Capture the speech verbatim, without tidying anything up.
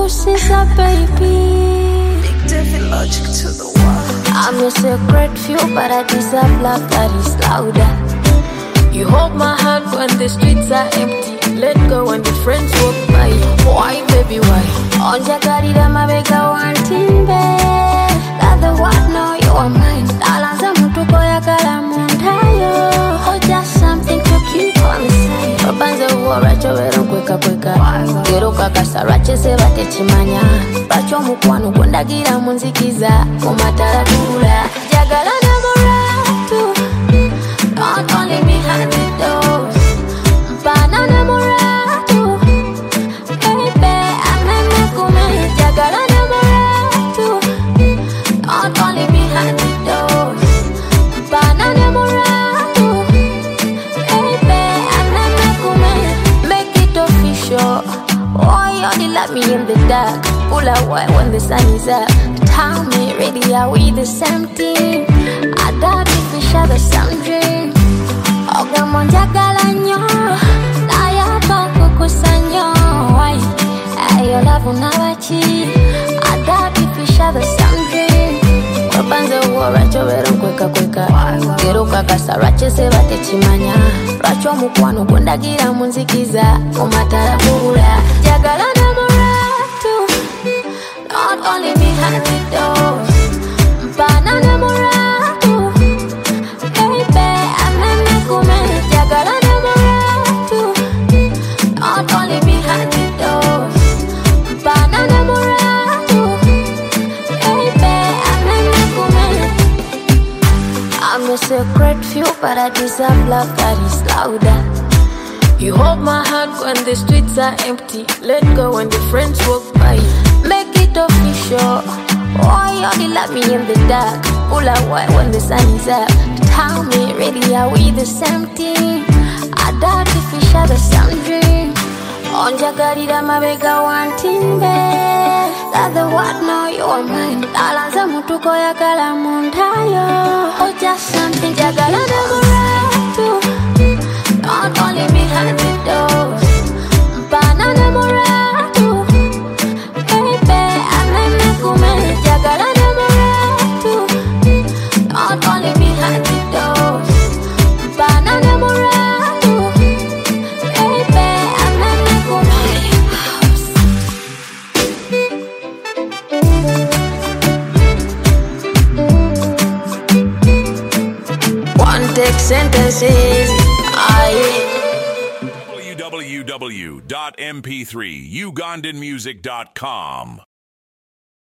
kusiza baby. Big Devil Logic to the world. I'm a secret few, but I deserve love that is louder. You hold my hand when the streets are empty. Let go when the friends walk by. Why, baby, why? Onja karida mabega wanting babe. That the what know you are mine. Talanza mutuko ya kalamundayo. Oh, just something to keep on the side. Papanze uwa racho vero kweka kweka. Gero kakasa rache se bate chimanya. Racho mukwanu kundagira munzikiza. Umatara kula. Jagala na moratu. Not only behind the doors. Banana moratu. Baby, I'm a mekume. Jagala na moratu. Not only behind the doors. Banana moratu. Baby, I'm a mekume. Make it official. Oh, you only let me in the dark. Pull away when the sun is up. Tell me, really, are we the same thing? I doubt if we share the same dream. Oga monja galanyo, na ya toko kusanyo. Why? Ayo love unawachi. I doubt if we share the same dream. Papanze uwa racho vero kweka kweka. Gero kakasa rache se bate chimanya. Racho mukwanu kundagira munzikiza. Umatara kula. Jagala na moratu. Not only behind the doors. Banana moratu. Baby, I'm a mekume. Jagala na moratu. Not only behind the doors. Banana moratu. Baby, I'm a mekume. I'm a secret few, but I deserve love that is louder. You hold my hand when the streets are empty. Let go when the friends walk by. Make it official. Oh, you only let me in the dark. Pull away when the sun is up. Tell me, really, are we the same thing? I doubt if we share the same dream. Onja karida mabega wanting babe. That the what know you are mine. Talanza mutuko ya kalamundayo. Oh, just something jagala na moratu. Not only behind the doors. Banana moratu. Baby, I'm a mekume. Jagala na moratu. Not only behind the doors. Banana moratu. Baby, I'm a mekume. One take sentences. w w w dot m p three ugandan music dot com